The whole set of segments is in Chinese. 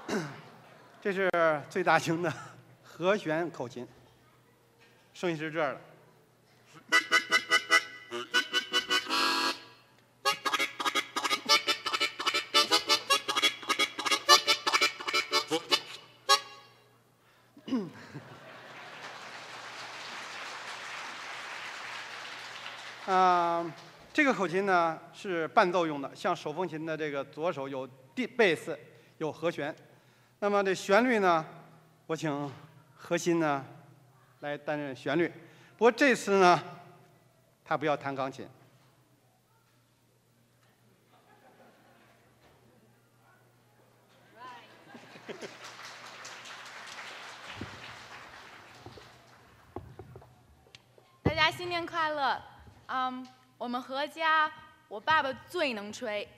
这是最大型的和弦口琴，声音是这样的。这个口琴呢是伴奏用的，像手风琴的这个左手有贝斯，有和弦。那么这旋律呢，我请何鑫呢来担任旋律。不过这次呢，他不要弹钢琴。 大家新年快乐！我们何家，我爸爸最能吹。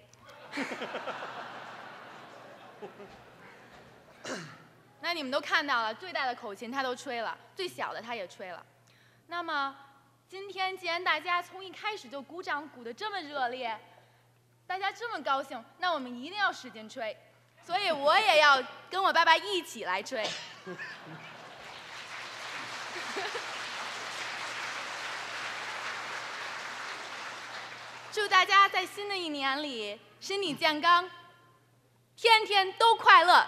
那你们都看到了，最大的口琴他都吹了，最小的他也吹了。那么，今天既然大家从一开始就鼓掌鼓得这么热烈，大家这么高兴，那我们一定要使劲吹。所以我也要跟我爸爸一起来吹。祝大家在新的一年里身体健康，天天都快乐。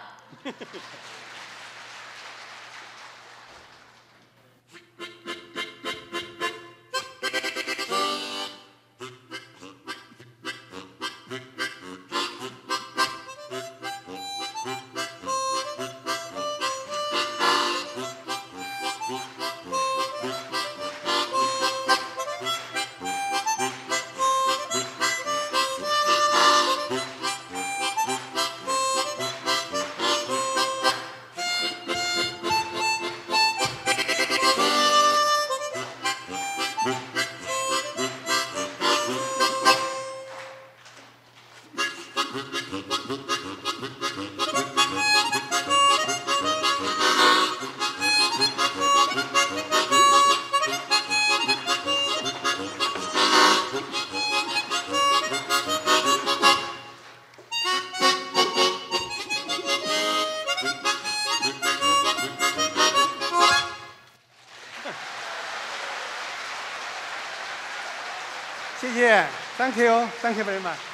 谢谢 ，Thank you very much。